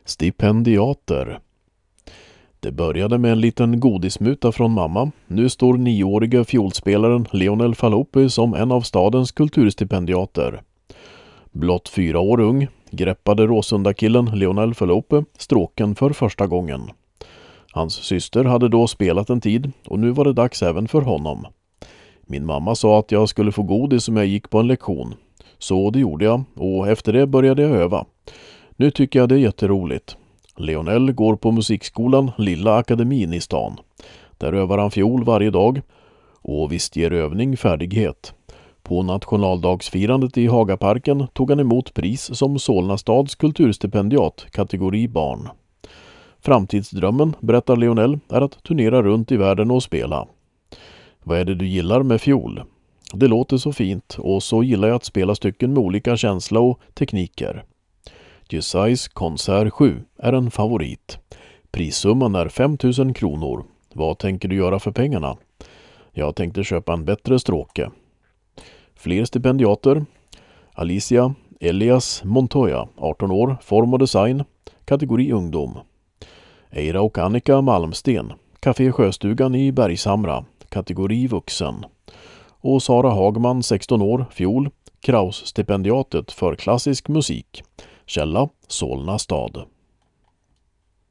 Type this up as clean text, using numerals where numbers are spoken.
Stipendiater. Det började med en liten godismuta från mamma. Nu står 9-åriga fiolspelaren Lionel Fallope som en av stadens kulturstipendiater. Blott 4 år ung greppade Råsunda-killen Lionel Fallope stråken för första gången. Hans syster hade då spelat en tid och nu var det dags även för honom. Min mamma sa att jag skulle få godis om jag gick på en lektion. Så det gjorde jag och efter det började jag öva. Nu tycker jag det är jätteroligt. Lionel går på musikskolan Lilla Akademin i stan. Där övar han fiol varje dag och visst ger övning färdighet. På nationaldagsfirandet i Hagaparken tog han emot pris som Solna stads kulturstipendiat kategori barn. Framtidsdrömmen, berättar Lionel, är att turnera runt i världen och spela. Vad är det du gillar med fiol? Det låter så fint och så gillar jag att spela stycken med olika känsla och tekniker. Jesais konsert 7 är en favorit. Prissumman är 5 000 kronor. Vad tänker du göra för pengarna? Jag tänkte köpa en bättre stråke. Fler stipendiater. Alicia Elias Montoya, 18 år, form och design, kategori ungdom. Eira och Annika Malmsten, Café Sjöstugan i Bergshamra, kategori vuxen. Och Sara Hagman, 16 år, fiol, Kraus-stipendiatet för klassisk musik. Källa, Solna stad.